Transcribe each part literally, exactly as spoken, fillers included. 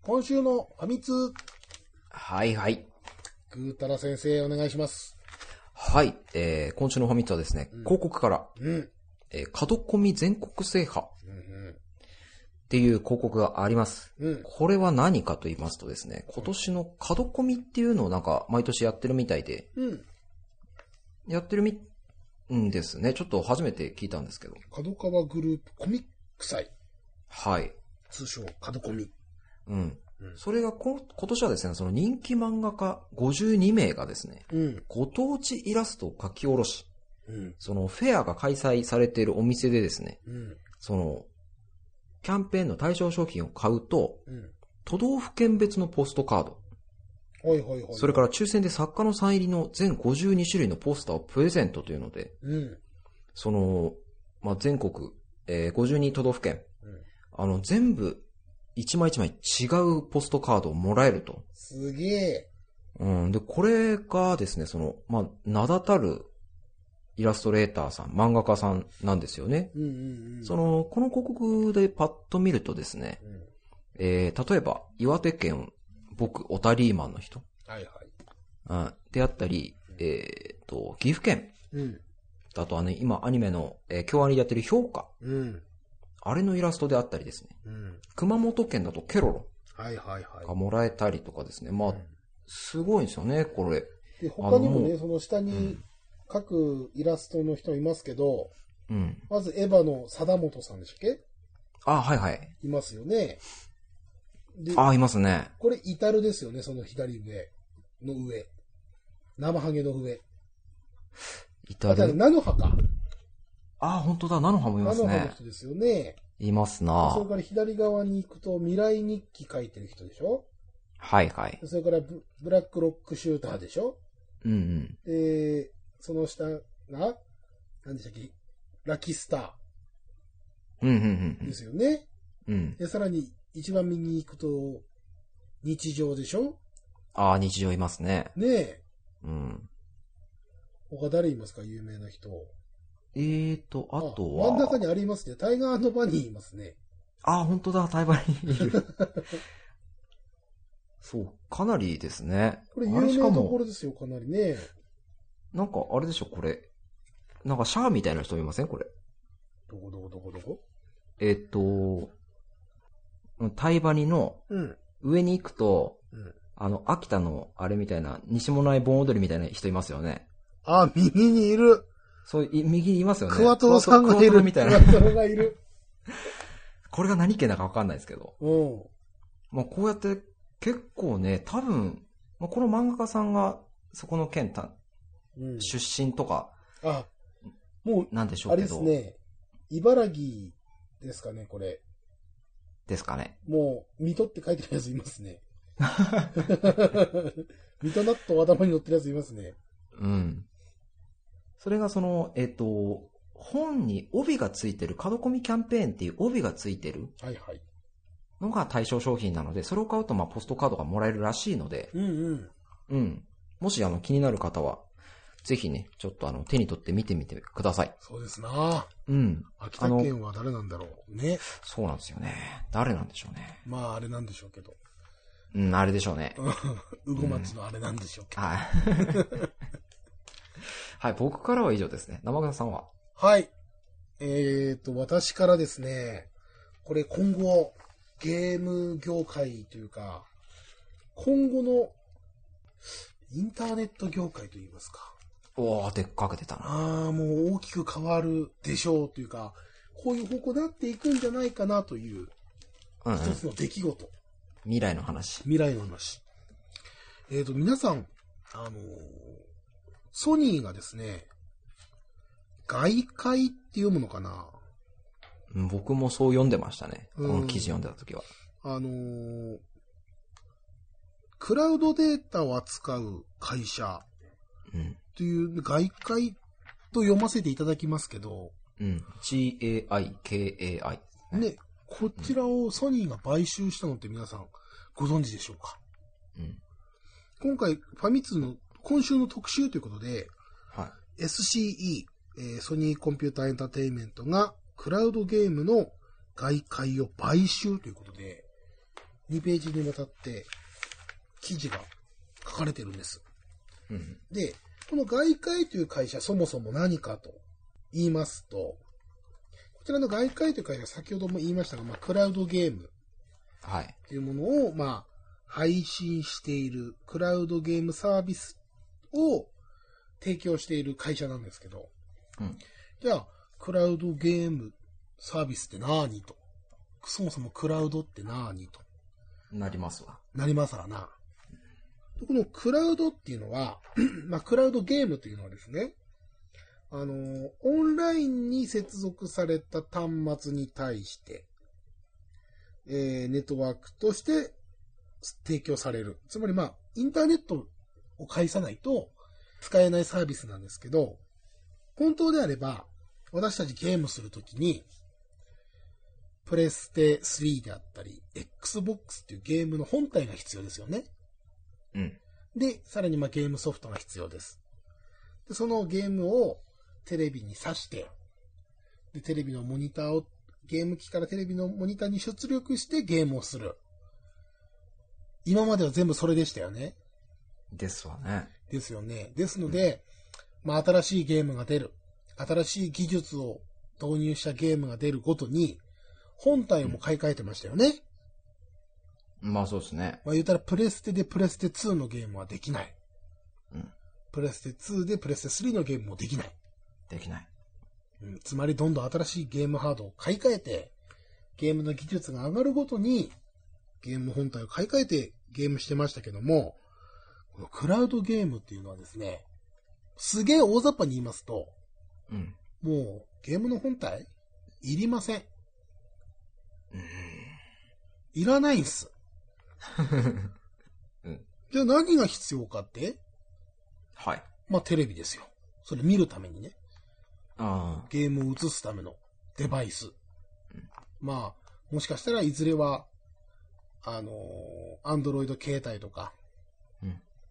今週のファミ通。 はいはい。 ぐーたら先生お願いします。 はい。えー、今週のファミ通はですね、うん、広告から、 うん。 えー、角込み全国制覇。うんうん。っていう広告があります。うん。これは何かと言いますとですね、今年の角込みっていうのをなんか毎年やってるみたいで、うん。やってるみ、んですね。ちょっと初めて聞いたんですけど。 角川グループコミック祭。 はい。 通称角込み。 うん。うん、それがこ今年はですね、その人気漫画家ごじゅうにめいがですね、うん、ご当地イラストを描き下ろし、うん、そのフェアが開催されているお店でですね、うん、そのキャンペーンの対象商品を買うと、うん、都道府県別のポストカード、はいはいはいはい、それから抽選で作家のサイン入りの全ごじゅうにしゅるいのポスターをプレゼントというので、うん、その、まあ、全国、えー、ごじゅうに都道府県、うん、あの全部一枚一枚違うポストカードをもらえると。 すげえ。 うん。で、これがですね、その、まあ、名だたるイラストレーターさん、漫画家さんなんですよね。うんうんうん、その、この広告でパッと見るとですね、うん、えー、例えば、岩手県、僕、オタリーマンの人。はいはい。うん、であったり、うん、えーと、岐阜県。うん。あとはね、今アニメの、えー、京アニでやってる評価。うん。あれのイラストであったりですね。うん、熊本県だとケロロ。はいはいはい。がもらえたりとかですね。まあ、うん、すごいんですよね、これ。 で、他にもね、その下に各イラストの人いますけど、うん、まずエヴァの貞本さんでしたっけ？ あ、はいはい。 いますよね。 で、あ、いますね。 これ、イタルですよね、その左上の上。生ハゲの上。 イタル？ 菜の葉か。 ああ、本当だ。菜の葉もいますね。 菜の葉の人ですよね。 いますな。 それから左側に行くと未来日記書いてる人でしょ？ はいはい。 それからブ、ブラックロックシューターでしょ？うんうん。で、その下が、何でしたっけ？ラキスター。うんうんうん。ですよね。うん。で、さらに一番右に行くと、日常でしょ？ ああ、日常いますね。 ねえ。うん。他誰いますか？有名な人。 えーと、あとは。 真ん中にありますね。タイガーバニーいますね。 ああ、本当だ、タイバニーいる。そう、かなりですね。 これ有名なところですよ、かなりね。 なんか、あれでしょ、これ。なんか、シャアみたいな人いませんこれ。 どこどこどこどこえーと、タイバニの上に行くと、うん、あの、秋田のあれみたいな、西村井盆踊りみたいな人いますよね。 あ、右にいる。 そう、右にいますよね。 クワトロさんがいる。 みたいな。 クワトロがいる。 これが何県だかわかんないですけど。うん。まあこうやって結構ね、多分、まあ、この漫画家さんがそこの県た、うん、出身とか、あ、もう、なんでしょうけど。 あれですね。茨城ですかね、これ。 ですかね。 もう、水戸って書いてるやついますね。水戸納豆頭に乗ってるやついますね。 うん。それがその、えっと、本に帯がついてる、角込みキャンペーンっていう帯がついてるのが対象商品なので、それを買うとまあポストカードがもらえるらしいので、うんうん。うん。もしあの気になる方は、ぜひね、ちょっとあの手に取って見てみてください。 そうですな。 うん。 秋田県は誰なんだろうね。 そうなんですよね。誰なんでしょうね。 まああれなんでしょうけど。 うん、あれでしょうね。 うごまつのあれなんでしょうけど。うん、はい。 はい、僕からは以上ですね。生草さんは？ はい。えーと、私からですね、これ今後、ゲーム業界というか、今後のインターネット業界といいますか。 おー、でっかく出たな。 ああ、もう大きく変わるでしょうというか、こういう方向になっていくんじゃないかなという、一つの出来事。うんうん、 未来の話。 未来の話。えーと、皆さん、あのー、ソニーがですね、外界って読むのかな？ 僕もそう読んでましたね。この記事読んでた時は。 あのー、クラウドデータを扱う会社という外界と読ませていただきますけど、 うん、ジーエーアイケーエーアイ、 ね。ね、こちらをソニーが買収したのって皆さんご存知でしょうか？うん、今回ファミ通の今週の特集ということで、はい、エスシーイー、えー、ソニーコンピューターエンターテインメントがクラウドゲームの外界を買収ということで、 にページにわたって記事が書かれてるんです。うん、で、この外界という会社そもそも何かと言いますと、こちらの外界という会社先ほども言いましたが、まあ、クラウドゲームというものを、まあ、配信しているクラウドゲームサービスを提供している会社なんですけど、うん、じゃあ、クラウドゲームサービスって何と。そもそもクラウドって何と。 なりますわ。 なりますわな。このクラウドっていうのは、まあ、クラウドゲームというのはですね、あの、オンラインに接続された端末に対して、えー、ネットワークとして提供される。つまりまあ、インターネットを介さないと使えないサービスなんですけど、本当であれば、私たちゲームするときに、プレステスリーであったり、Xbox っていうゲームの本体が必要ですよね。うん。で、さらにまあゲームソフトが必要です。で、そのゲームをテレビに挿して、で、テレビのモニターを、ゲーム機からテレビのモニターに出力してゲームをする。今までは全部それでしたよね。 ですわね。 ですよね。ですので、うん、まあ新しいゲームが出る。新しい技術を導入したゲームが出るごとに、本体も買い替えてましたよね。 うん、まあそうですね。 まあ言ったらプレステでプレステツーのゲームはできない。うん。プレステツーでプレステスリーのゲームもできない。 できない。 うん、つまりどんどん新しいゲームハードを買い替えて、ゲームの技術が上がるごとに、ゲーム本体を買い替えてゲームしてましたけども、このクラウドゲームっていうのはですね、すげえ大雑把に言いますと、うん、もうゲームの本体いりません。うん、いらないんす。うん、じゃあ何が必要かって？はい。まあテレビですよ。それ見るためにね。あゲームを映すためのデバイス。うん、まあ、もしかしたらいずれは、あのー、アンドロイド携帯とか、うん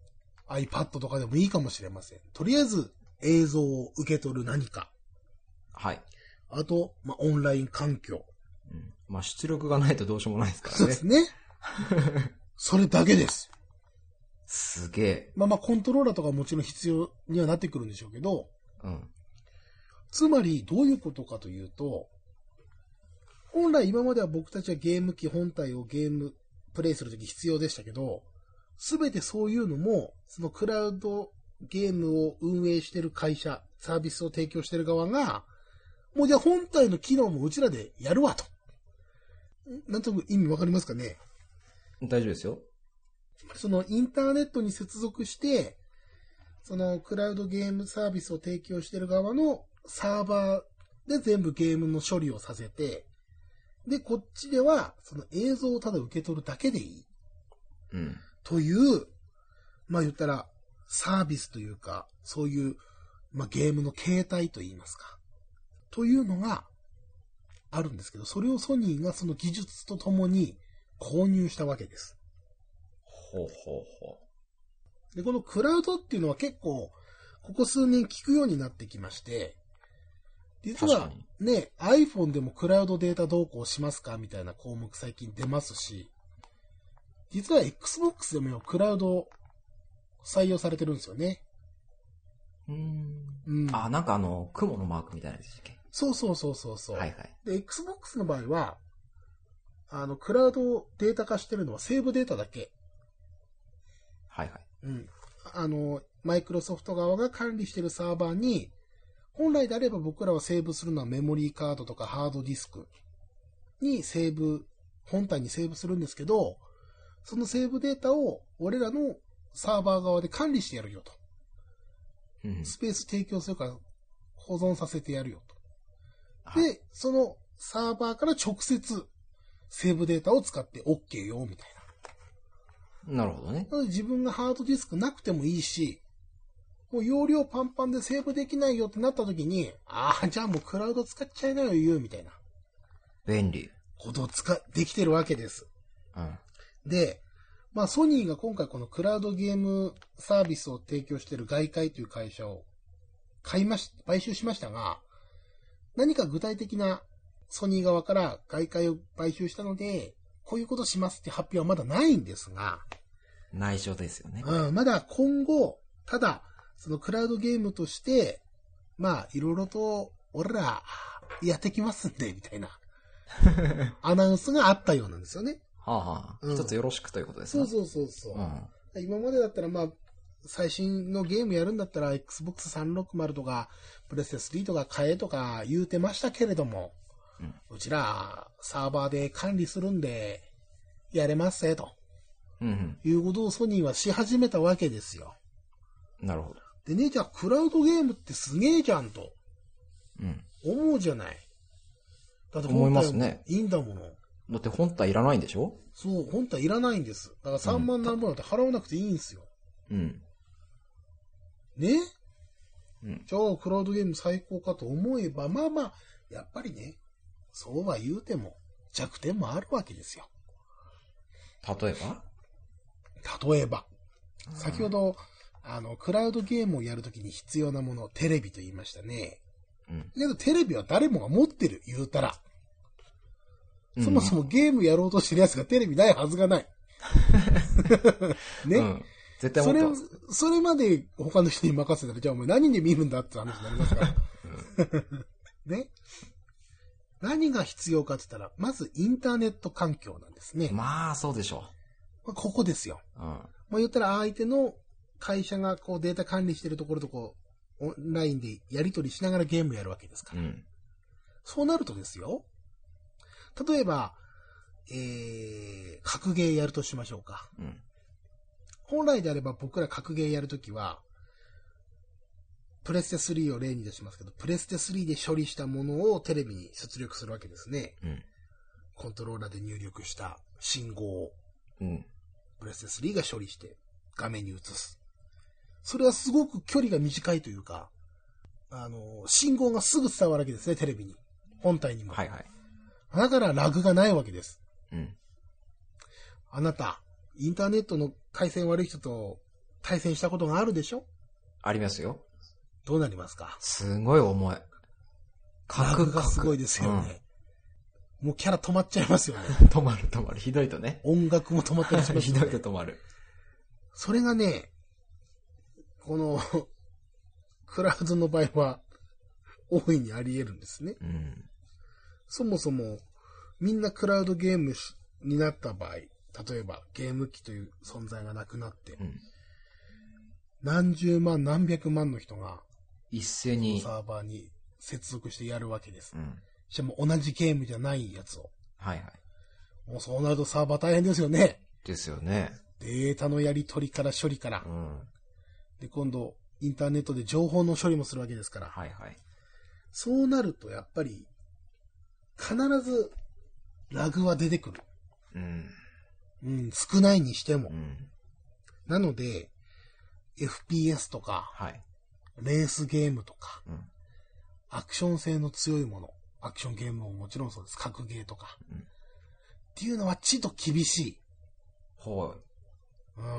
、iPad とかでもいいかもしれません。とりあえず映像を受け取る何か。はい。あと、まあ、オンライン環境。 うん、まあ、出力がないとどうしようもないですからね。 そうですね。それだけです。 すげえ。 まあまあ、コントローラーとかもちろん必要にはなってくるんでしょうけど、うん。つまり、どういうことかというと、本来今までは僕たちはゲーム機本体をゲームプレイするとき必要でしたけど、すべてそういうのも、そのクラウドゲームを運営している会社、サービスを提供している側が、もうじゃあ本体の機能もうちらでやるわと。なんとなく意味わかりますかね？ 大丈夫ですよ。 そのインターネットに接続して、そのクラウドゲームサービスを提供している側のサーバーで全部ゲームの処理をさせて、で、こっちではその映像をただ受け取るだけでいい。うん。という、まあ言ったらサービスというか、そういう、まあゲームの形態といいますか。というのがあるんですけど、それをソニーがその技術とともに購入したわけです。 ほうほうほう。で、このクラウドっていうのは結構、ここ数年聞くようになってきまして、実はね、iPhone でもクラウドデータ同行しますかみたいな項目最近出ますし、実は Xbox でもクラウド採用されてるんですよね。 うーん。うん、あ、なんかあの、雲のマークみたいなやつでしたっけ？ そうそうそうそうそう。 はいはい。 で、Xbox の場合は、あの、クラウドデータ化してるのはセーブデータだけ。 はいはい。 うん。あの、マイクロソフト側が管理してるサーバーに、本来であれば僕らはセーブするのはメモリーカードとかハードディスクにセーブ、本体にセーブするんですけど、そのセーブデータを俺らのサーバー側で管理してやるよと。うん、スペース提供するから保存させてやるよと。で、そのサーバーから直接セーブデータを使って OK よ、みたいな。なるほどね。 なので自分がハードディスクなくてもいいし、もう容量パンパンでセーブできないよってなった時に、ああ、じゃあもうクラウド使っちゃいなよ、言う、みたいな。 便利。 ことを使、できてるわけです。うん。で、まあソニーが今回このクラウドゲームサービスを提供している外界という会社を買いまし、買収しましたが、何か具体的なソニー側から外界を買収したので、 こういうことしますって発表はまだないんですが。 内緒ですよね。 うん、まだ今後、ただ、そのクラウドゲームとして、まあ、いろいろと、俺ら、やってきますんで、みたいな、アナウンスがあったようなんですよね。 はあはあ。うん、一つよろしくということですね。そうそうそうそう、うん。今までだったら、まあ、最新のゲームやるんだったら、エックスボックスさんびゃくろくじゅうとか、プレステスリーとか買えとか言うてましたけれども、うん、うちら、サーバーで管理するんで、やれますぜ、と、うんうん。いうことをソニーはし始めたわけですよ。 なるほど。 でね、じゃあ、クラウドゲームってすげえじゃんと、うん、思うじゃない。 だって思いますね。 いいんだもの。 だって本体いらないんでしょ？ そう、本体いらないんです。だからさんまんなんぼなんて払わなくていいんですよ。うん。ね？うん。じゃあ、クラウドゲーム最高かと思えば、まあまあ、やっぱりね、そうは言うても弱点もあるわけですよ。 例えば？ 例えば。先ほど、あの、クラウドゲームをやるときに必要なもの、テレビと言いましたね。うん。だけどテレビは誰もが持ってる、言うたら。うん、そもそもゲームやろうとしてるやつがテレビないはずがない。ね、うん。 絶対持ってます。 それ、それまで他の人に任せたら、じゃあお前何で見るんだって話になりますから。うん、ね。何が必要かって言ったら、まずインターネット環境なんですね。 まあ、そうでしょう。ここですよ。うん。まあ言ったら相手の会社がこうデータ管理してるところとこう、オンラインでやり取りしながらゲームやるわけですから。うん。そうなるとですよ。例えば、えー、格ゲーやるとしましょうか。うん。本来であれば僕ら格ゲーやるときは、プレステスリーを例に出しますけど、プレステスリーで処理したものをテレビに出力するわけですね。うん。コントローラーで入力した信号を、うん。プレステスリーが処理して画面に映す。それはすごく距離が短いというか、あの、信号がすぐ伝わるわけですね、テレビに。本体にも。はいはい。だからラグがないわけです。うん。あなた、インターネットの回線悪い人と対戦したことがあるでしょ？ ありますよ。 どうなりますか？ すごい重い。 ラグがすごいですよね。うん、もうキャラ止まっちゃいますよね。 止まる止まる。ひどいとね。 音楽も止まったりしますよね。 ひどいと止まる。 それがね、この、クラウドの場合は、大いにあり得るんですね。うん、そもそも、みんなクラウドゲームになった場合、例えばゲーム機という存在がなくなって、うん、何十万何百万の人が一斉にサーバーに接続してやるわけです。うん、しかも同じゲームじゃないやつを。はいはい。もうそうなるとサーバー大変ですよね。 ですよね。 データのやり取りから処理から。うん、で、今度インターネットで情報の処理もするわけですから。はいはい。そうなるとやっぱり必ずラグは出てくる。うん。うん、少ないにしても。うん、なので、エフピーエス とか、はい、レースゲームとか、うん、アクション性の強いもの、アクションゲームももちろんそうです。格ゲーとか。うん、っていうのはちょっと厳しい。はい。うん。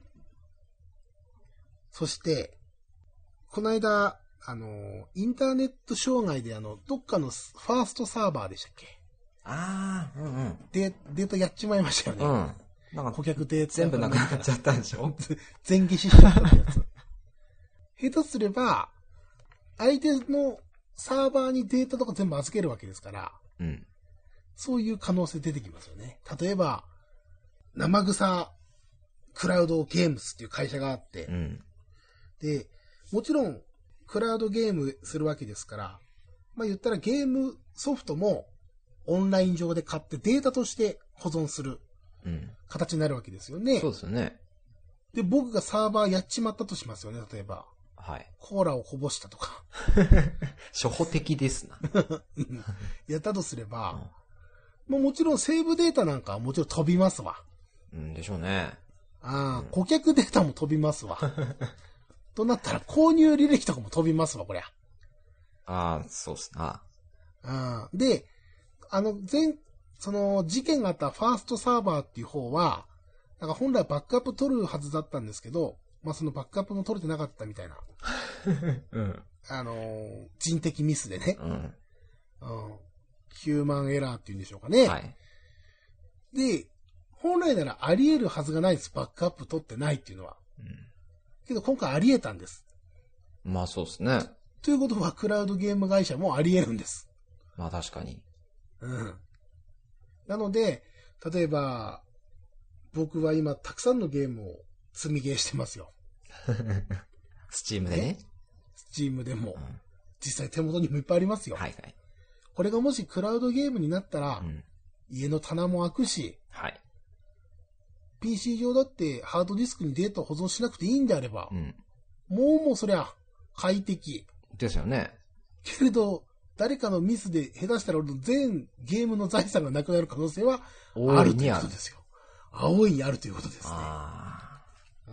そして、この間、あの、インターネット障害であの、どっかのファーストサーバーでしたっけ？ああ、うんうん。で、データやっちまいましたよね。うん。なんか顧客データ全部なくなっちゃったんでしょ？ 全消ししちゃったってやつ。下手すれば、相手のサーバーにデータとか全部預けるわけですから、うん。そういう可能性出てきますよね。例えば、生草クラウドゲームスっていう会社があって、うん。で、もちろん、クラウドゲームするわけですから、まあ言ったらゲームソフトもオンライン上で買ってデータとして保存する形になるわけですよね。 そうですよね。 で、僕がサーバーやっちまったとしますよね、例えば。はい。コーラをこぼしたとか。 初歩的ですな。 やったとすれば、うん、もうもちろんセーブデータなんかはもちろん飛びますわ。 うんでしょうね。 ああ、うん、顧客データも飛びますわ。となったら購入履歴とかも飛びますわ、こりゃ。 ああ、そうっすな。 あで、あの、前、その事件があったファーストサーバーっていう方は、なんか本来バックアップ取るはずだったんですけど、まあそのバックアップも取れてなかったみたいな。うん。あのー、人的ミスでね。うん。うん。ヒューマンエラーっていうんでしょうかね。はい。 で、本来ならあり得るはずがないです。バックアップ取ってないっていうのは。うん、けど今回あり得たんです。 まあそうですね。 ということはクラウドゲーム会社もあり得るんです。 まあ確かに。 うん。なので、例えば、僕は今たくさんのゲームを積みゲーしてますよ。 スチームでね。 スチームでも、うん。実際手元にもいっぱいありますよ。 はいはい。 これがもしクラウドゲームになったら、うん、家の棚も開くし、 はい。 ピーシー 上だってハードディスクにデータを保存しなくていいんであれば、うん、もうもうそりゃ快適。 ですよね。 けれど、誰かのミスで下手したら全ゲームの財産がなくなる可能性はあるということですよ。大いにあるということですね。あうん、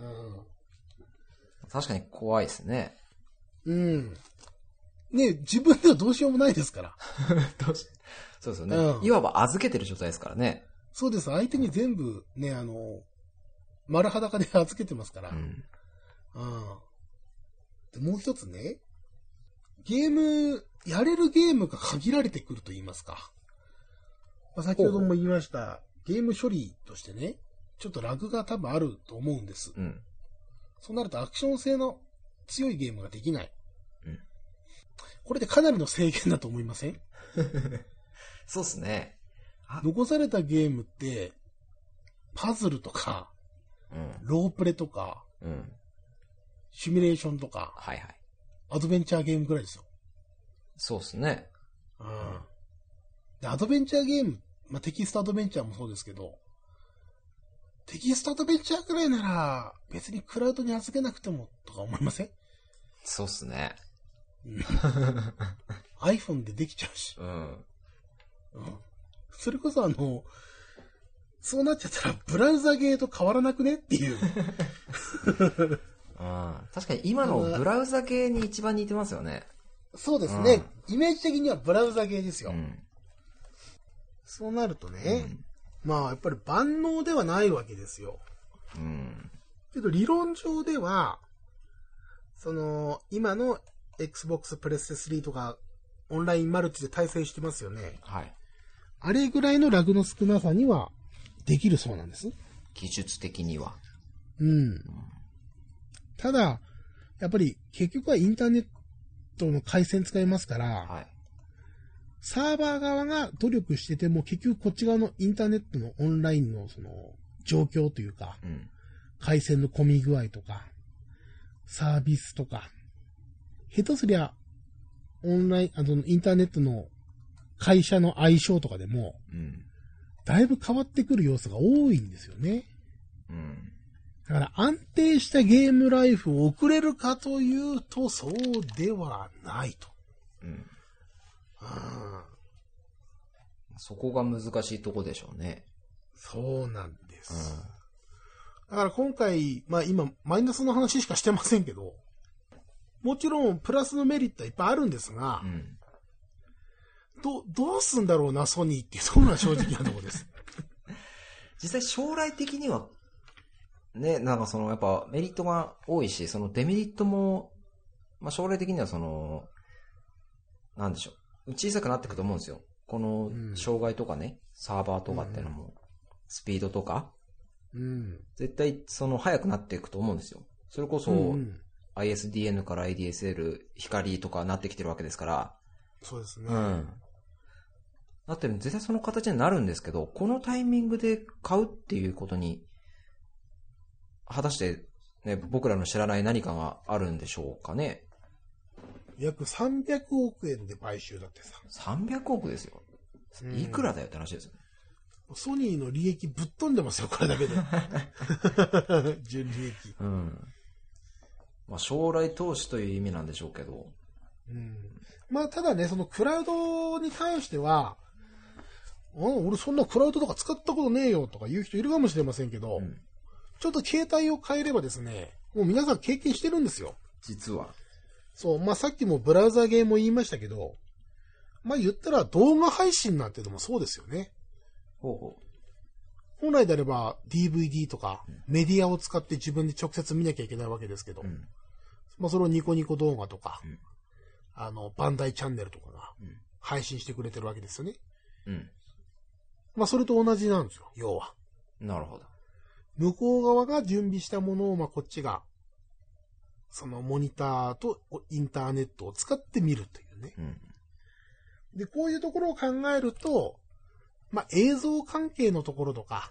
確かに怖いですね。 うん。ね、自分ではどうしようもないですから。 どうしそうですよね、うん。いわば預けてる状態ですからね。 そうです。相手に全部ね、あの、丸裸で預けてますから。うん。うん、でもう一つね、ゲーム、やれるゲームが限られてくると言いますか。まあ、先ほども言いました、ゲーム処理としてね、ちょっとラグが多分あると思うんです。うん。そうなるとアクション性の強いゲームができない。うん。これでかなりの制限だと思いません？ そうっすね。 残されたゲームって、パズルとか、うん、ロープレとか、うん、シミュレーションとか、はいはい、アドベンチャーゲームくらいですよ。 そうっすね。 うん。で、アドベンチャーゲーム、まあ、テキストアドベンチャーもそうですけど、テキストアドベンチャーくらいなら、別にクラウドに預けなくても、とか思いません？ そうっすね。 iPhone でできちゃうし。うん。うん。それこそあの、そうなっちゃったら、ブラウザゲーと変わらなくねっていう。 ああ、確かに今のブラウザゲーに一番似てますよね。 そうですね。イメージ的にはブラウザゲーですよ。うん、そうなるとね、うん、まあやっぱり万能ではないわけですよ。うん、けど理論上では、その、今の Xbox プレステスリーとかオンラインマルチで対戦してますよね。はい。あれぐらいのラグの少なさにはできるそうなんです。 技術的には。 うん。うん、ただ、やっぱり結局はインターネットの回線使いますから、はい、サーバー側が努力してても結局こっち側のインターネットのオンラインのその状況というか、うん、回線の混み具合とか、サービスとか、下手すりゃオンライン、あのインターネットの会社の相性とかでも、うん、だいぶ変わってくる要素が多いんですよね。うん、だから安定したゲームライフを送れるかというと、そうではないと。うん、 あそこが難しいとこでしょうね。 そうなんです。うん、だから今回、まあ今、マイナスの話しかしてませんけど、もちろんプラスのメリットはいっぱいあるんですが、うん、ど, どうすんだろうな、ソニーっていうところが正直なところです。 実際将来的には、ね、なんかそのやっぱメリットが多いし、そのデメリットも、まあ将来的にはその、なんでしょう、小さくなっていくと思うんですよ。この障害とかね、うん、サーバーとかっていうのも、うん、スピードとか、うん、絶対その速くなっていくと思うんですよ。それこそ、うん、アイエスディーエヌ から エーディーエスエル、光とかなってきてるわけですから。 そうですね。 うん。だって絶対その形になるんですけど、このタイミングで買うっていうことに、果たして、ね、僕らの知らない何かがあるんでしょうかね。 約さんびゃくおくえんで買収だってさ。 さんびゃくおくですよ。いくらだよって話ですよね。 ソニーの利益ぶっ飛んでますよ、これだけで。純利益。うん。 まあ将来投資という意味なんでしょうけど。 うん。まあただね、そのクラウドに関しては、俺そんなクラウドとか使ったことねえよとか言う人いるかもしれませんけど、うん、ちょっと携帯を変えればですね、もう皆さん経験してるんですよ。 実は。 そう、まあさっきもブラウザゲーも言いましたけど、まあ言ったら動画配信なんてのもそうですよね。ほうほう。本来であれば ディーブイディー とかメディアを使って自分で直接見なきゃいけないわけですけど、うん、まあそれをニコニコ動画とか、うん、あの、バンダイチャンネルとかが配信してくれてるわけですよね。うん。 まあそれと同じなんですよ、要は。 なるほど。 向こう側が準備したものを、まあこっちが、そのモニターとインターネットを使って見るというね。うん、で、こういうところを考えると、まあ映像関係のところとか、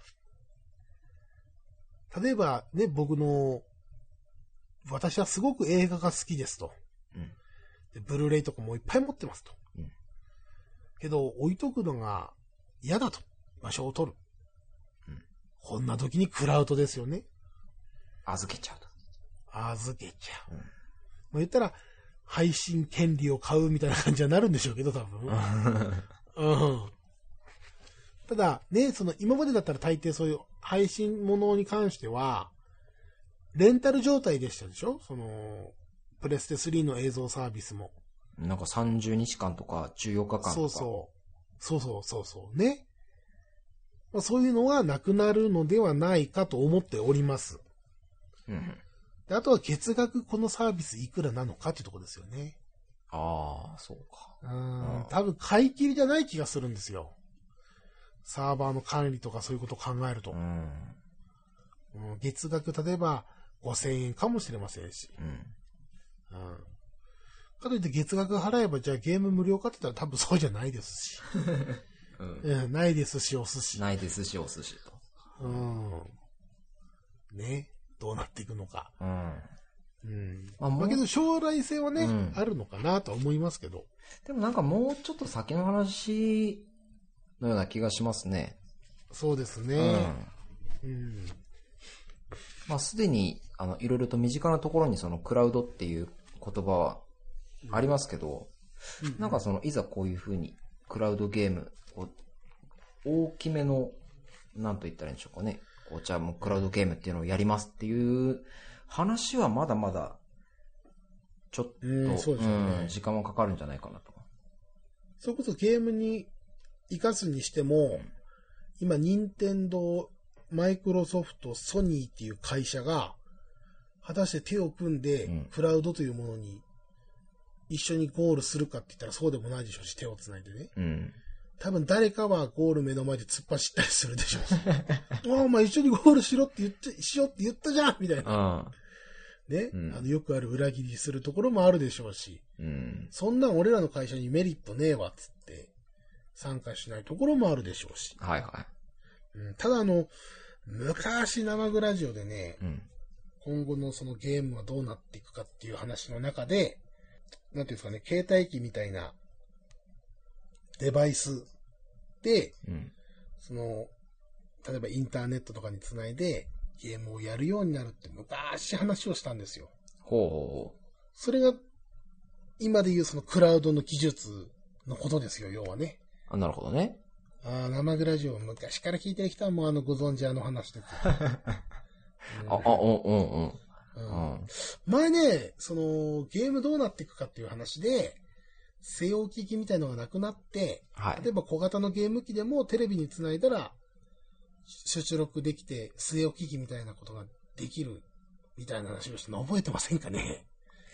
例えばね、僕の、私はすごく映画が好きですと。うん、でブルーレイとかもいっぱい持ってますと。うん、けど、置いとくのが嫌だと。場所を取る。うん、こんな時にクラウドですよね。 預けちゃうと。 預けちゃう。うん、まあ言ったら、配信権利を買うみたいな感じになるんでしょうけど、多分。うん、ただ、ね、その今までだったら大抵そういう配信ものに関しては、レンタル状態でしたでしょ？その、プレステスリーの映像サービスも。 なんかさんじゅうにちかんとかじゅうよっかかんとか。 そうそう。そうそうそうそうね。まあ、そういうのはなくなるのではないかと思っております。うん。であとは月額このサービスいくらなのかっていうところですよね。 ああ、そうか。 うん。多分買い切りじゃない気がするんですよ。サーバーの管理とかそういうことを考えると。うん。うん、月額例えばごせんえんかもしれませんし。うん。うん。かといって月額払えばじゃあゲーム無料かって言ったら多分そうじゃないですし。うん、うん。ないですし、お寿司。 ないですし、お寿司と。 うん。ね。どうなっていくのか。うん。うん。まあ、まあ、けど将来性はね、うん、あるのかなとは思いますけど。 でもなんかもうちょっと先の話のような気がしますね。 そうですね。うん。うん、 まあ、すでに、あの、いろいろと身近なところにそのクラウドっていう言葉はありますけど、うん、なんかその、いざこういうふうにクラウドゲームを大きめの、なんと言ったらいいんでしょうかね。こう、じゃあもうクラウドゲームっていうのをやりますっていう話はまだまだ、ちょっと、うんそうですねうん、時間はかかるんじゃないかなと。 それこそゲームに生かすにしても、うん、今、任天堂マイクロソフト、ソニーっていう会社が、果たして手を組んで、クラウドというものに一緒にゴールするかって言ったらそうでもないでしょうし、手をつないでね。うん、多分誰かはゴール目の前で突っ走ったりするでしょうし。お前一緒にゴールしろって言って、しようって言ったじゃんみたいな。ね、うん、あの、よくある裏切りするところもあるでしょうし。うん、そんなん俺らの会社にメリットねえわっつって、参加しないところもあるでしょうし。 はいはい。 うん、ただあの、昔生グラジオでね、うん、今後のそのゲームはどうなっていくかっていう話の中で、なんていうんですかね、携帯機みたいなデバイスで、うん、その、例えばインターネットとかにつないでゲームをやるようになるって昔話をしたんですよ。 ほうほうほう。 それが今でいうそのクラウドの技術のことですよ、要はね。 あ、なるほどね。 ああ、生グラジオ昔から聞いてる人はもうあのご存知あの話ですよ。うん、 あ、あ、うんうんうん。 うん、前ね、そのゲームどうなっていくかっていう話で、据え置き機みたいのがなくなって、はい、例えば小型のゲーム機でもテレビにつないだら出力できて据え置き機みたいなことができるみたいな話をして覚えてませんかね。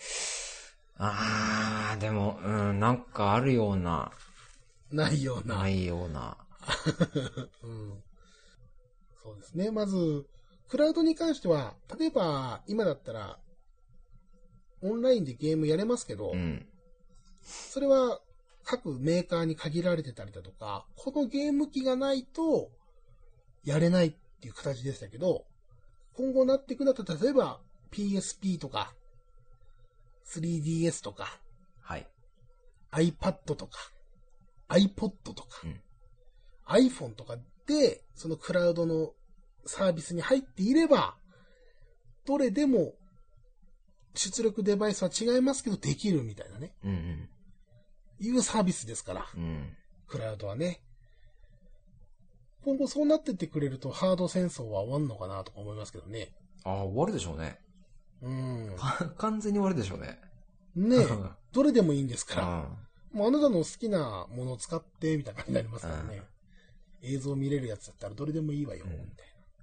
あー、でも、うん、なんかあるような。 ないような。 ないような。 うん。そうですね。まず、クラウドに関しては、例えば、今だったら、オンラインでゲームやれますけど、うん、それは各メーカーに限られてたりだとか、このゲーム機がないと、やれないっていう形でしたけど、今後なっていくんだと、例えば、ピーエスピー とか、スリーディーエス とか、はい、iPad とか、iPod とか、うん、iPhone とかで、そのクラウドのサービスに入っていれば、どれでも出力デバイスは違いますけどできるみたいなね。うんうん、いうサービスですから、うん、クラウドはね。今後そうなってってくれるとハード戦争は終わんのかなとか思いますけどね。 ああ、終わるでしょうね。うん。完全に終わるでしょうね。 ねえ、どれでもいいんですから。もうあなたの好きなものを使ってみたいな感じになりますからね。映像見れるやつだったらどれでもいいわよ、うん、みたいな。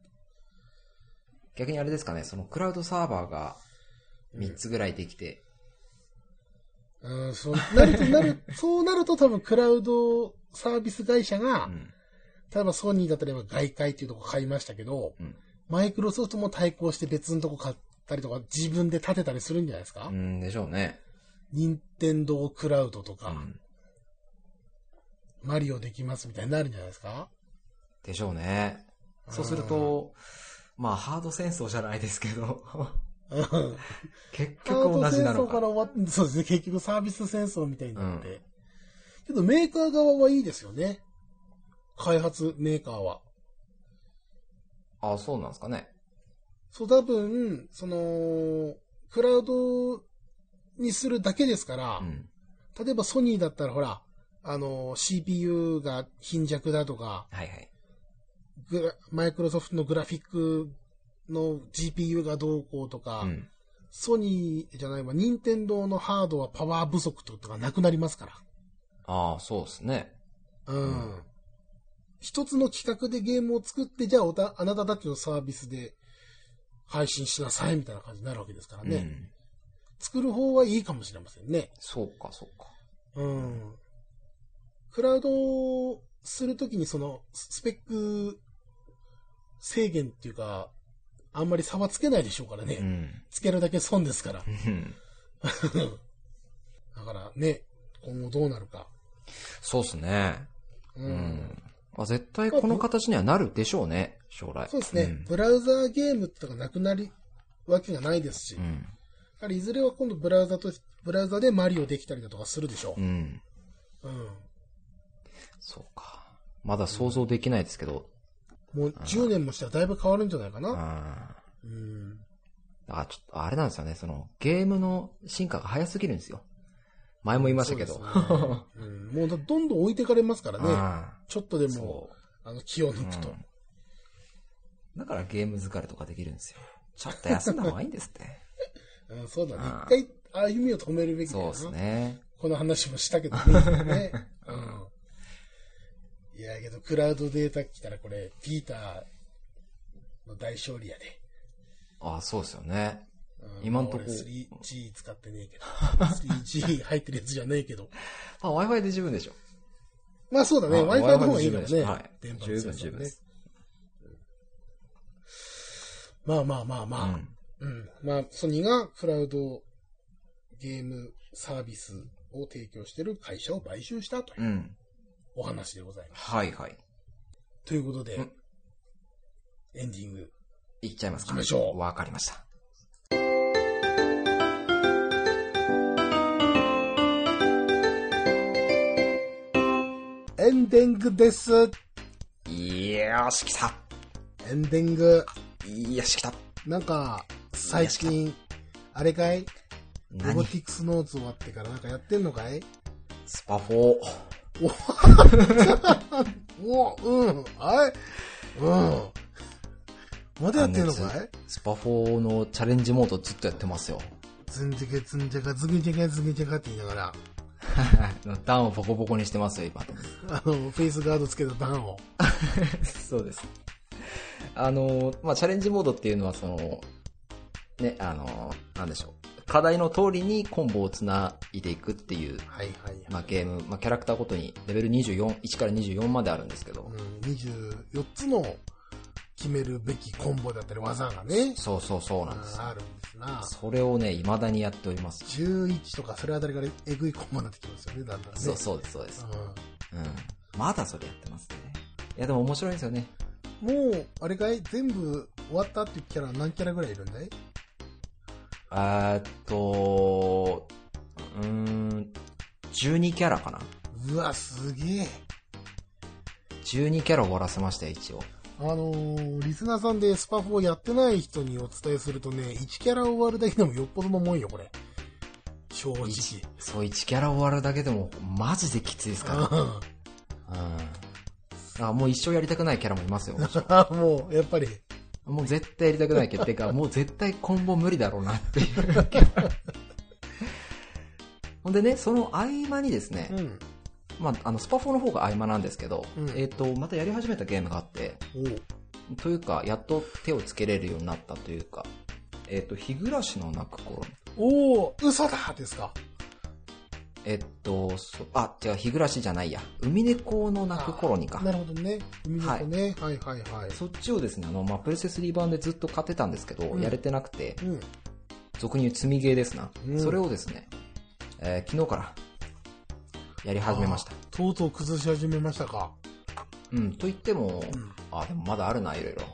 逆にあれですかね、そのクラウドサーバーがみっつぐらいできて。 うん、うんそうなるとなる、そうなると多分クラウドサービス会社が、うん、 例えばソニーだったら外界っていうとこ買いましたけど、うん、マイクロソフトも対抗して別のとこ買ったりとか自分で建てたりするんじゃないですか？ うんでしょうね。 任天堂クラウドとか、うん、マリオできますみたいになるんじゃないですか？ でしょうね。そうすると、まあハード戦争じゃないですけど、結局同じなのか。 ハード戦争から終わって、そうですね、結局サービス戦争みたいになって。うん、けどメーカー側はいいですよね。開発メーカーは。 ああ、そうなんですかね。 そう、多分、その、クラウドにするだけですから、うん、例えばソニーだったらほら、あの、シーピーユー が貧弱だとか、 はいはい、 グラマイクロソフトのグラフィックの ジーピーユー がどうこうとか、うん、ソニーじゃないわ、任天堂のハードはパワー不足とかなくなりますから。 ああ、そうですね。 うん。うん、一つの企画でゲームを作って、じゃあおた、あなたたちのサービスで配信しなさいみたいな感じになるわけですからね。うん、作る方はいいかもしれませんね。 そうか、そうか。 うん。クラウドするときにそのスペック制限っていうか、あんまり差はつけないでしょうからね。うん、つけるだけ損ですから。だからね、今後どうなるか。 そうですね。うん。うんまあ、絶対この形にはなるでしょうね、将来。 そうですね。うん、ブラウザーゲームってのがなくなるわけがないですし、うん、やはりいずれは今度ブラウザと、ブラウザでマリオできたりだとかするでしょう。うん。 うん。そうか。まだ想像できないですけど。 もうじゅうねんもしたらだいぶ変わるんじゃないかな。うん。 あ、ちょっとあれなんですよね。そのゲームの進化が早すぎるんですよ。前も言いましたけど。ねうん、もうどんどん置いてかれますからね。ちょっとでもあの気を抜くと、うん。 だからゲーム疲れとかできるんですよ。ちょっと休んだ方がいいんですって。 うん、そうだね。一回歩みを止めるべきだよな。 そうですね。 この話もしたけどね。ねうん、いやけどクラウドデータ来たらこれピーターの大勝利やで。 ああそうですよね。うん、今んとこスリージー 使ってねえけどスリージー 入ってるやつじゃねえけどあ Wi-Fi で十分でしょ。 まあそうだね Wi-Fi の方がいいからね。 はい。電波十分十分です。 まあまあまあまあ、うん、うん、まあソニーがクラウドゲームサービスを提供している会社を買収したというお話でございます。 はいはい。 ということで、うん、エンディングいっちゃいますか。 行きましょう。 わかりました。 エンディングです。 よーし、来た。 エンディング。 よし、来た。 なんか、最近、あれかいロボティクスノーツ終わってからなんかやってんのかいスパフォー。 おうん。あいうん。まだやってんのかいスパフォーのチャレンジモードずっとやってますよ。 ズンジャカズンジャカズンジャカズンジャカって言いながら。 ダンをボコボコにしてますよ、今。 あの、フェイスガードつけたダンを。 そうです。あの、まあ、チャレンジモードっていうのは、その、ね、あの、なんでしょう。課題の通りにコンボをつないでいくっていう、 はいはいはい、 まあ、ゲーム、まあ、キャラクターごとにレベルにじゅうよん、いちからにじゅうよんまであるんですけど。 うん、にじゅうよっつの決めるべきコンボだったり技がね。 そうそうそうなんです。 あるんですな。 それをね、未だにやっております。 じゅういちとかそれあたりからエグいコンボになってきますよね、だんだんね。 そうそうです、そうです。うん。うん。まだそれやってますね。いやでも面白いんですよね。 もう、あれかい全部終わったっていうキャラ何キャラぐらいいるんだいえーっと、うーん、じゅうにキャラかな。 うわ、すげえ。 じゅうにキャラ終わらせましたよ、一応。 あのー、リスナーさんでスパフをやってない人にお伝えするとね、いちキャラ終わるだけでもよっぽどのもんよ、これ。正直。 そう、いちキャラ終わるだけでも、マジできついですから。うん。あ、もう一生やりたくないキャラもいますよ。 もう、やっぱり。 もう絶対やりたくないけど、てか、もう絶対コンボ無理だろうなっていう。ほんでね、その合間にですね、うん、まあ、あの、スパフォーの方が合間なんですけど、うん、えっと、またやり始めたゲームがあって、というか、やっと手をつけれるようになったというか、えっと、日暮らしの泣く頃。 おー、嘘だですか。 えっと、そあ、違う、日暮らしじゃないや。海猫の鳴く頃にか。 なるほどね。海猫ね。はい、はい、はいはい。 そっちをですね、あの、まあ、プレステスリー版でずっと買ってたんですけど、うん、やれてなくて、うん、俗に言う積みゲーですな、うん。それをですね、えー、昨日からやり始めました。 とうとう崩し始めましたか。 うん、と言っても、うん、あ、でもまだあるな、いろいろ。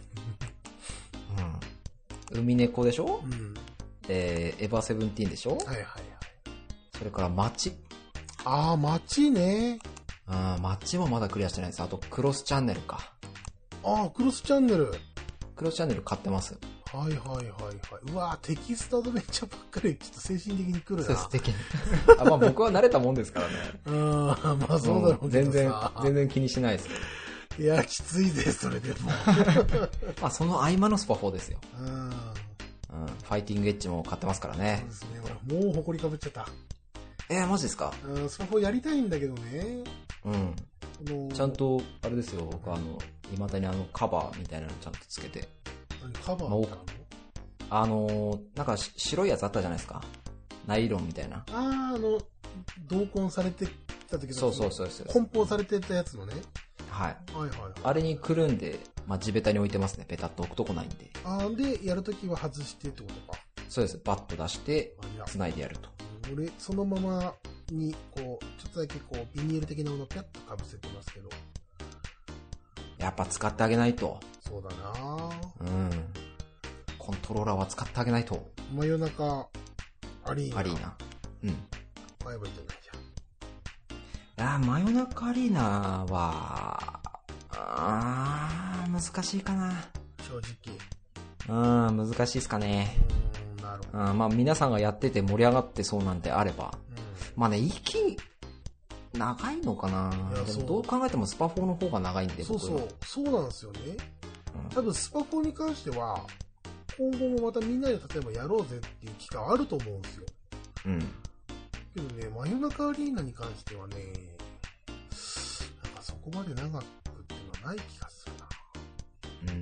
うん。海猫でしょ、うん、えー、エヴァセブンティーンでしょ、はいはいはい。それから街。 あー、街ね。 うん、街もまだクリアしてないです。あと、クロスチャンネルか。 あー、クロスチャンネル。 クロスチャンネル買ってます。 はいはいはいはい。うわー、テキストアドベンチャーばっかり、ちょっと精神的に来るな。 そうです、的に。あ、まあ僕は慣れたもんですからね。 うん、まあそうだろうけどさ、 全然、全然気にしないですよ。いや、きついです、それでも。 まあその合間のスパフォーですよ。うん。うん。ファイティングエッジも買ってますからね。 そうですね。俺もう埃かぶっちゃった。 えー、マジですか？ うん、スパフォーやりたいんだけどね。 うん。あのー、ちゃんと、あれですよ、僕あの、未だにあの、カバーみたいなのちゃんとつけて。 何カバーみたいなの？ あのー、なんか白いやつあったじゃないですか。ナイロンみたいな。ああ、あの、同梱されてた時の。 そうそうそうそう。 梱包されてたやつのね。 はい。はいはいはい。あれにくるんで、まあ、地べたに置いてますね。ペタッと置くとこないんで。 ああ、で、やるときは外してってことか。 そうです。バッと出して、繋いでやると。 俺、そのままに、こう、ちょっとだけこう、ビニール的なものをピャッとかぶせてますけど。 やっぱ使ってあげないと。 そうだなうん。コントローラーは使ってあげないと。 真夜中、アリーナ。 アリーナ。うん。 買えばいいんじゃないじゃん。いや、真夜中アリーナは、あー、難しいかな。 正直。うん、難しいっすかね。 うん、なるほど。 うん、まあ皆さんがやってて盛り上がってそうなんであれば。うん、まあね、息、長いのかな。でもどう考えてもスパフォーの方が長いんで。 そうそう、そうなんですよね。うん、多分スパフォーに関しては、今後もまたみんなで例えばやろうぜっていう機会あると思うんですよ。うん。けどね、真夜中アリーナに関してはね、なんかそこまで長くっていうのはない気がするな。うん。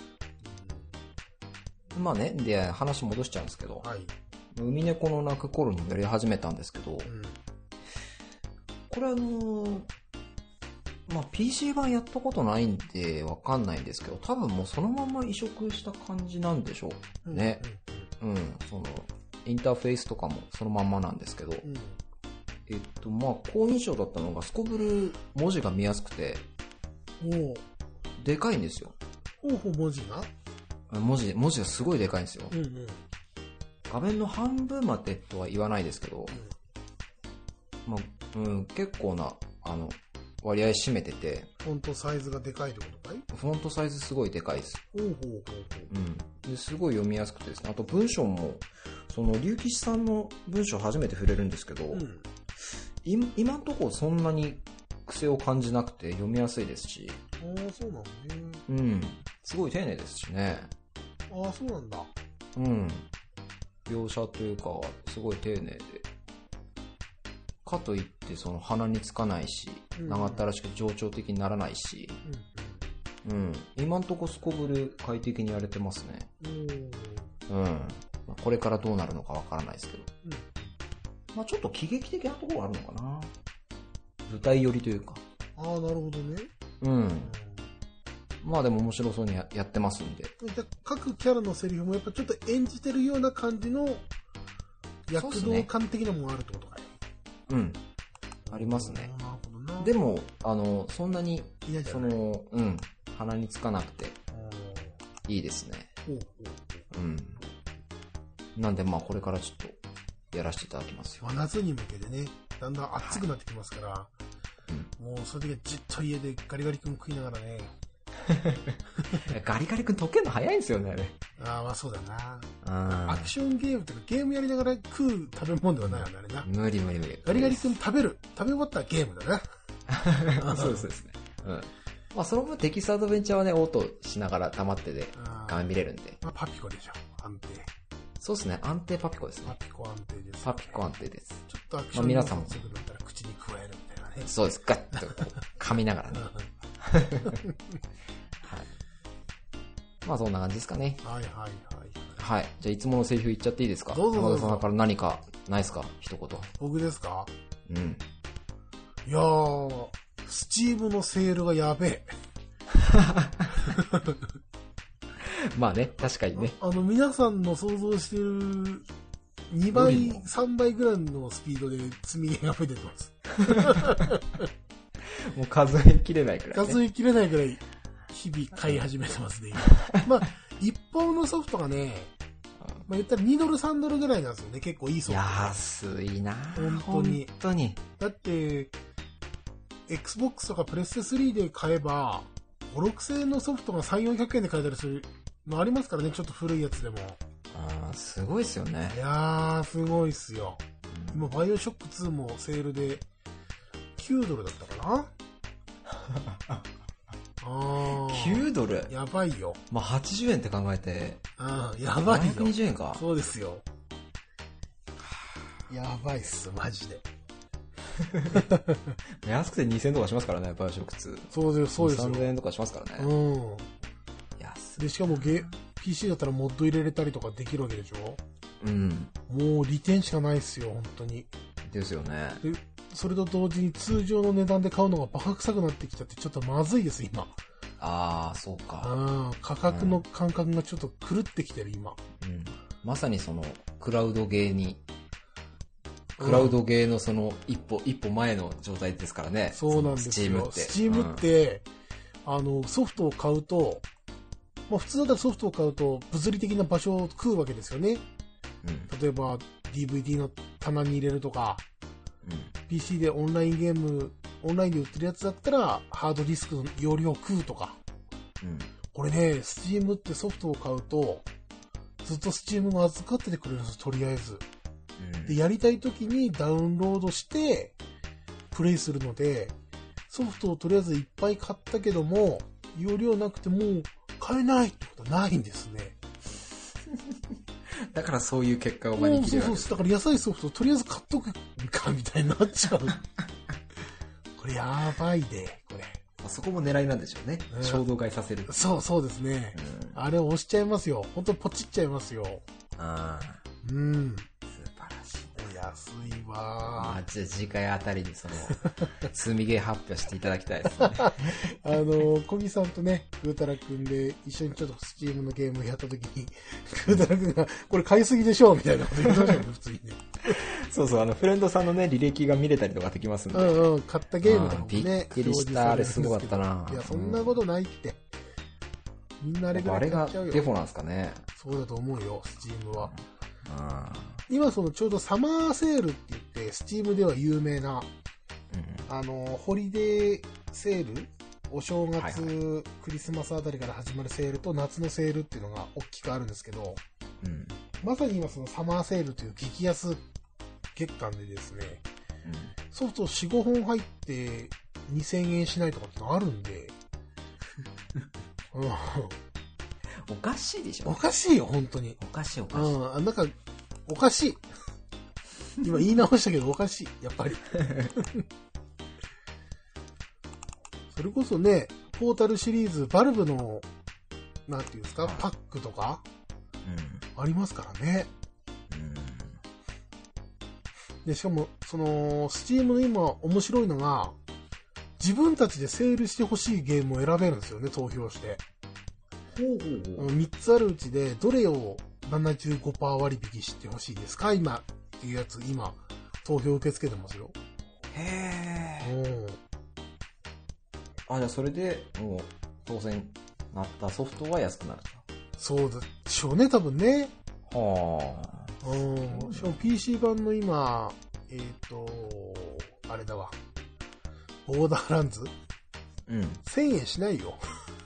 うん、まあね、で、話戻しちゃうんですけど、はい。海猫の鳴く頃にやり始めたんですけど、うん、これあのー、まあ ピーシー 版やったことないんでわかんないんですけど、多分もうそのまま移植した感じなんでしょうね。うん、うんうん、そのインターフェースとかもそのまんまなんですけど、うん、えっとまあ好印象だったのがすこぶる文字が見やすくて、おでかいんですよ。 ほうほう文字が？ 文字文字がすごいでかいんですよ。うんうん、画面の半分までとは言わないですけど、うん、まあうん、結構なあの割合占めてて、 フォントサイズがでかいってことかい？ フォントサイズすごいでかいです。 ほうほうほうほう。 うん。ですごい読みやすくてですね。あと文章も、その、竜騎士さんの文章初めて触れるんですけど、うん、今んとこそんなに癖を感じなくて読みやすいですし。 ああ、そうなのね。 うん。すごい丁寧ですしね。 ああ、そうなんだ。 うん。描写というか、すごい丁寧で。かといってその鼻につかないし、うん、長ったらしく情緒的にならないし、うん、うん、今んとこすこぶる快適にやれてますね。うん、うん、これからどうなるのかわからないですけど、うん、まあちょっと喜劇的なところあるのかな。舞台寄りというか。 ああ、なるほどね。 うん。うん、まあでも面白そうに や, やってますんで。 じゃ各キャラのセリフもやっぱちょっと演じてるような感じの躍動感的なものがあるってことかい。 うん。ありますね。でも、あの、そんなに、その、うん、鼻につかなくて、いいですね。うん。なんで、まあ、これからちょっと、やらせていただきますよ。 まあ、夏に向けてね、だんだん暑くなってきますから、はいうん、もう、その時はじっと家でガリガリ君食いながらね。 ガリガリ君溶けるの早いんですよね、あれ。 ああ、まあそうだな。アクションゲームとかゲームやりながら食う食べ物ではないよね、あれな。 無理無理無理。 ガリガリ君食べる。食べ終わったらゲームだな。そうですですね。うん。まあその分テキストアドベンチャーはね、オートしながら溜まってで画面見れるんで。 まあパピコでしょ、安定。 そうですね、安定パピコですね。 パピコ安定です、ね。 パピコ安定です。 ちょっとアクションゲームが強くなったら口に加えるみたいなね。 そうです、ガッと噛みながらね。まあそんな感じですかね。 はいはいはい。 はい。じゃあいつものセリフ言っちゃっていいですか？ どうぞどうぞ。 山田さんから何かないっすか一言。 僕ですか？ うん。 いやー、スチームのセールがやべえ。 まあね、確かにね。 あの、皆さんの想像してるにばい、さんばいぐらいのスピードで積み毛が増えてます。 もう数えきれないくらい、ね。 数えきれないくらい、日々買い始めてますね。まあ、一本のソフトがね、まあ言ったらにドルさんドルぐらいなんですよね。結構いいソフト。 安いな本当に。 本当に。 だって、Xbox とかプレステスリーで買えば、ご、ろくせんえんのソフトがさん、よんひゃくえんで買えたりするのありますからね。ちょっと古いやつでも。 ああ、すごいっすよね。 いやー、すごいっすよ。うん、今、バイオショックツーもセールできゅうドルだったかなあきゅうドルやばいよ。 まあ、はちじゅうえんって考えて。 ああ、やばいよ。 ひゃくにじゅうえんか。 そうですよ。やばいっす、マジで。 安くてにせんえんとかしますからね、バイオショックツー。 そうです、そうですよ。 さんぜんえんとかしますからね。 うん。 安い。 で、しかもゲ、ピーシー だったらモッド入れれたりとかできるわけでしょ？ うん。 もう利点しかないっすよ、本当に。 ですよね。 で、それと同時に通常の値段で買うのがバカ臭くなってきちゃってちょっとまずいです、今。 ああ、そうか。 あ価格の感覚がちょっと狂ってきてる、今。 うん。まさにその、クラウドゲーに、クラウドゲーのその一歩、一歩前の状態ですからね。 そうなんですよ。スチームって。スチームって、うん、あの、ソフトを買うと、まあ普通だったらソフトを買うと物理的な場所を食うわけですよね。うん、例えば ディーブイディー の棚に入れるとか、うん、ピーシー でオンラインゲーム、オンラインで売ってるやつだったらハードディスクの容量を食うとか。うん、これね、スチームってソフトを買うと、ずっとスチームが預かっててくれるんです、とりあえず。うん、で、やりたい時にダウンロードして、プレイするので、ソフトをとりあえずいっぱい買ったけども、容量なくてもう買えないってことはないんですね。 だからそういう結果を招き入れるわけです。 そうそうそう。だから野菜ソフトをとりあえず買っとくかみたいになっちゃう。これやばいで、これ。 あそこも狙いなんでしょうね。うん、衝動買いさせる。 そうそうですね。うん、あれ押しちゃいますよ。ほんとポチっちゃいますよ。 ああ。 うん。安いわー。 まあ、じゃあ次回あたりにその、積みゲー発表していただきたいですね。 あの、小木さんとね、グータラくんで一緒にちょっとスチームのゲームやったときに、グータラくんが、これ買いすぎでしょみたいなこと言ってましたよね、普通にね。 そうそう、あの、フレンドさんのね、履歴が見れたりとかできますんで。 うんうん、買ったゲームとかもね。 びっくりした、あれすごかったな。 いや、そんなことないって。みんなあれぐらい買っちゃうよ。 あれがデフォなんですかね。 そうだと思うよ、スチームは。 あ今そのちょうどサマーセールって言って、スチームでは有名な、うん、あの、ホリデーセール、お正月、はいはい、クリスマスあたりから始まるセールと夏のセールっていうのが大きくあるんですけど、うん、まさに今そのサマーセールという激安月間でですね、うん、ソフトよん、ごほん入ってにせんえんしないとかってのあるんで、うん、 おかしいでしょ。 おかしいよ、本当に。 おかしいおかしい。 うん、なんか、おかしい。今言い直したけどおかしい。やっぱり。それこそね、ポータルシリーズ、バルブの、なんていうんですか、はい、パックとか、うん、ありますからね。うん、で、しかも、その、スチームの今面白いのが、自分たちでセールしてほしいゲームを選べるんですよね、投票して。ほうほうほう。みっつあるうちで、どれをななじゅうごパーセント割引してほしいですか今っていうやつ、今、投票受け付けてますよ。 へー。あ、じゃあそれで、もう、当選なったソフトは安くなると。 そうでしょうね、多分ね。 はあ。うん。しかも ピーシー 版の今、えっと、あれだわ。ボーダーランズうん。せんえんしないよ。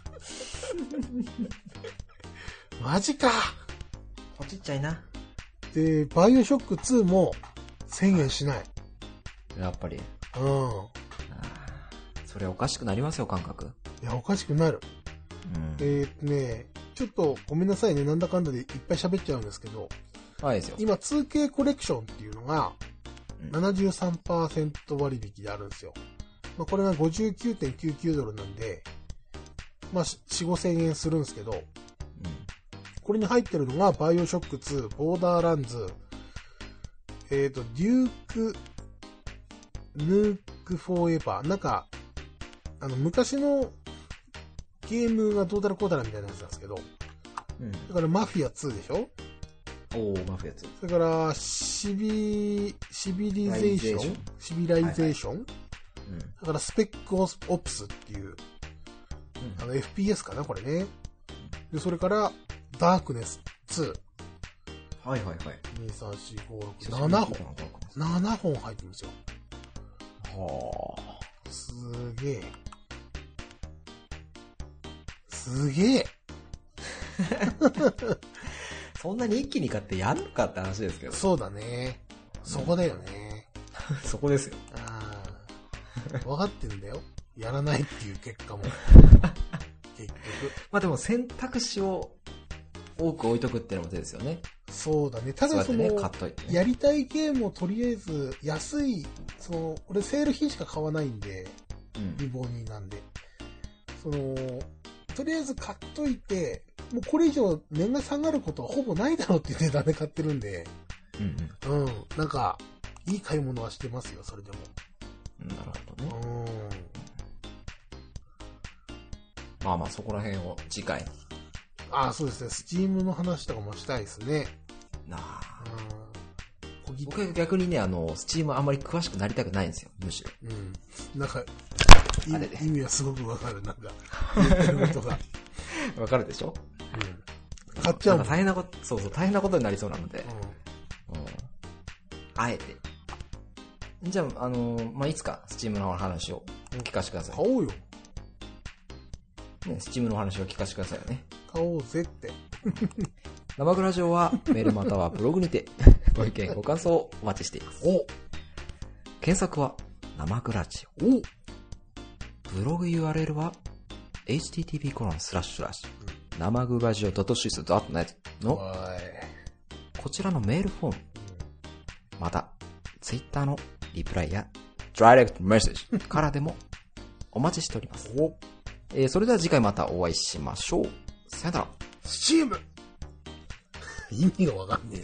マジか。 ポチっちゃいな。 で、バイオショックツーもせんえんしない。 やっぱり。 うん。 それおかしくなりますよ、感覚。 いや、おかしくなる。うん、えーっとね、ちょっとごめんなさいね、なんだかんだでいっぱい喋っちゃうんですけど、 はいですよ。 今 ツーケー コレクションっていうのが ななじゅうさんパーセント 割引であるんですよ。まあ、これが ごじゅうきゅうてんきゅうきゅうドルなんで、まあ、よん、ごせんえんするんですけど、うん、これに入ってるのが、バイオショックツー、ボーダーランズ、 えっと、デューク、ヌークフォーエバー。なんか、あの、昔のゲームがどうだらこうだらみたいなやつなんですけど。うん。だからマフィアツーでしょ？ おー、マフィアツー。 それから、シビ、シビリゼーションシビライゼーション、はいはい、うん。だから、スペックオプスっていう、うん、あの、エフピーエス かな、これね。で、それから、ダークネスツー。 はいはいはい。 に、さん、よん、ご、ろく、ななほん。ななほん入ってるんですよ。 はあ。 すげえ。すげえ。 そんなに一気に買ってやるのかって話ですけど。 そうだね。そこだよね。 うん、そこですよ。 ああ。分かってるんだよ。やらないっていう結果も。結局。 まあでも選択肢を多く置いとくっていうのも手ですよね。 そうだね。ただその、 ね、買っといてね、 やりたいゲームをとりあえず安い、その、俺セール品しか買わないんで、うん、リボニーなんで。その、とりあえず買っといて、もうこれ以上年が下がることはほぼないだろうっていう値段で買ってるんで、うん、うん、うん。なんか、いい買い物はしてますよ、それでも。 なるほどね。うん。まあまあ、そこら辺を次回。 ああ、そうですね。スチームの話とかもしたいですね。 なあ。うん、僕は逆にね、あの、スチームあんまり詳しくなりたくないんですよ、むしろ。 うん。なんか、あれ意味はすごくわかる、なんか。言ってることが。 わかるでしょ？ うん。買っちゃうもん。 大変なこと、そうそう、大変なことになりそうなので。うん。うん、あえて。じゃあ、あのー、まあ、いつか、スチームの話を聞かせてください。 買おうよ。 ね、スチームの話を聞かせてくださいよね。 買おうぜって。 生グラジオはメールまたはブログにてご意見ご感想をお待ちしています。 お検索は生グラジオ。 おブログ ユーアールエル は エイチティーティーピーコロンスラッシュスラッシュ生グラジオ ドットシス ドットネット のこちらのメールフォーム、またツイッターのリプライやダイレクトメッセージからでもお待ちしております。 おえー、それでは次回またお会いしましょう。さよなら。 スチーム意味がわかんね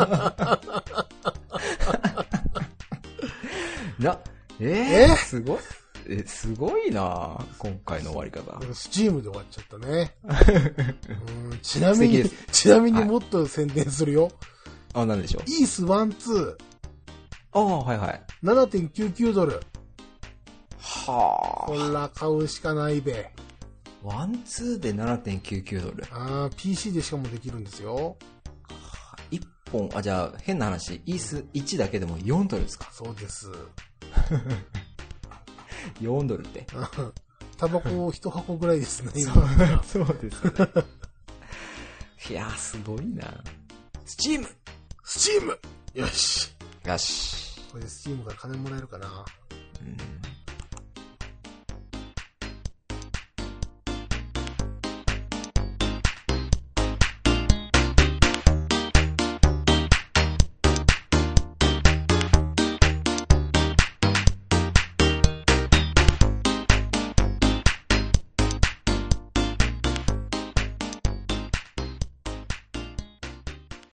えな、えー、えー、すごい、え、すごいな今回の終わり方。 スチームで終わっちゃったね。うんちなみに、ちなみにもっと宣伝するよ。 はい、あ、なんでしょう。 イースワンツー。 ああ、はいはい。 ななてんきゅうきゅうドル。 はあ。 ほら、買うしかないべ。 ワンツーで ななてんきゅうきゅうドル。 ああ、ピーシー でしかもできるんですよ。 いっぽん、あ、じゃあ、変な話、イースいちだけでもよんドルですか？ そうです。 よんドルって。 タバコいち箱ぐらいですね、今。 そう、そうですね。いやー、すごいな。スチームスチームよし。 よし。 これでスチームから金もらえるかな。